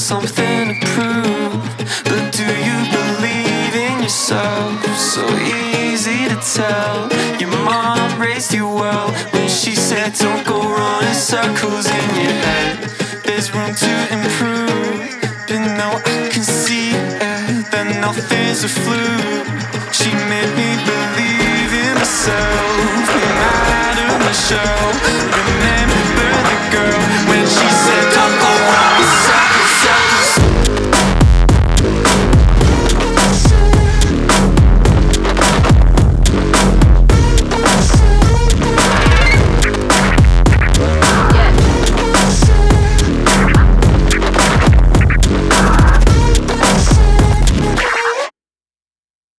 something to prove. But do you believe in yourself? So easy to tell. Your mom raised you well when she said don't go running circles in your head. There's room to improve, but now I can see that nothing's a fluke. She made me believe in myself, no matter my shirt.